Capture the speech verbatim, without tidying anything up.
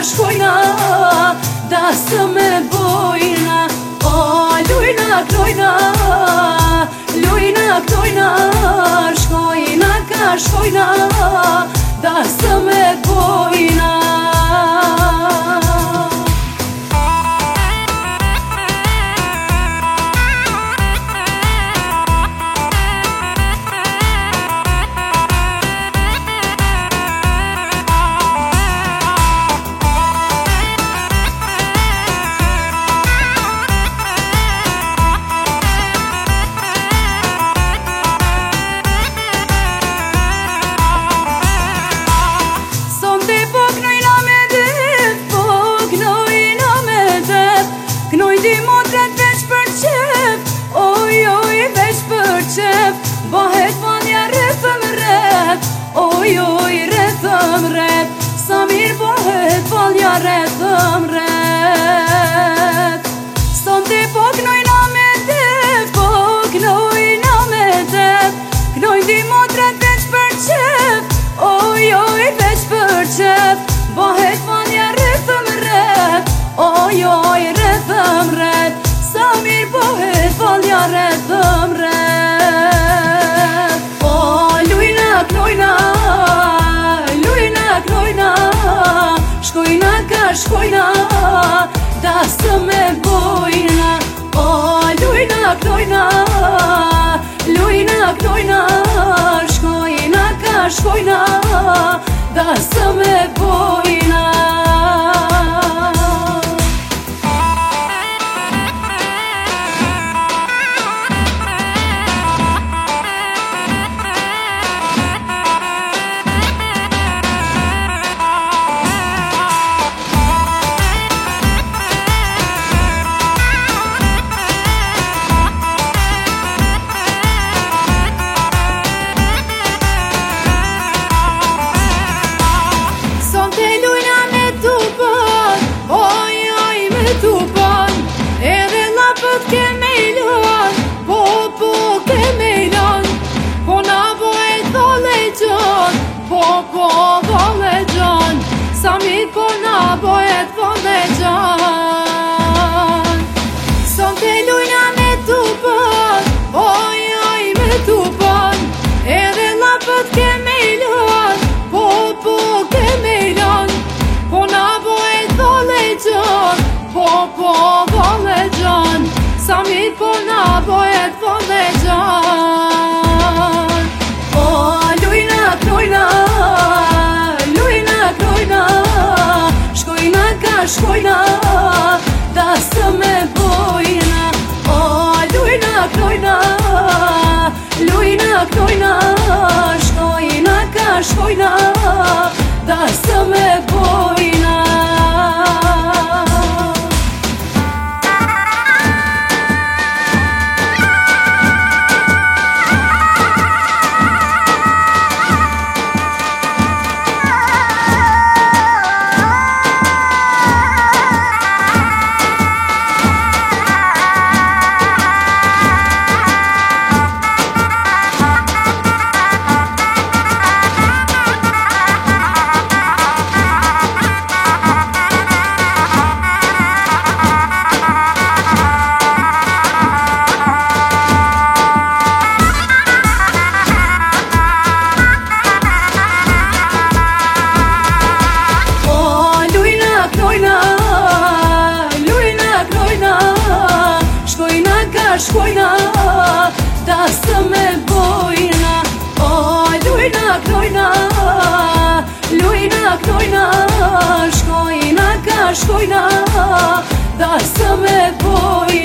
shkojna, da së me bojna. O, lujna, knojna, lujna, knojna, shkojna ka shkojna, da së me bojna. Bahet vanja rrethëm rreth, oj oj rrethëm rreth, sa mirë bahet vanja rrethëm rreth. Sonte po knojna me det, po knojna me det, knojnë di motret veç për qef, oj oj veç për qef. Bahet vanja rrethëm rreth, oj oj rrethëm rreth, sa mirë bahet vanja rrethëm rreth. Shkojna, da së me bojna. O, lujna, knojna, lujna, knojna, shkojna ka shkojna, da së me bojna. Sa mirë po na bojet vone gjan. Sonte lujna me tupën, oj oj me tupën, edhe lapët ke me ilën, po po ke me ilën. Po na bojet vone gjan, po po vone gjan, sa mirë po na bojet vone gjan. O, lujna, knojna, shkojna, da së me bojna. O, lujna, knojna, lujna, knojna, shkojna ka shkojna, da së me bojna. Shkojna, da së me bojna. O, lujna, knojna, lujna, knojna, shkojna ka shkojna, da së me bojna.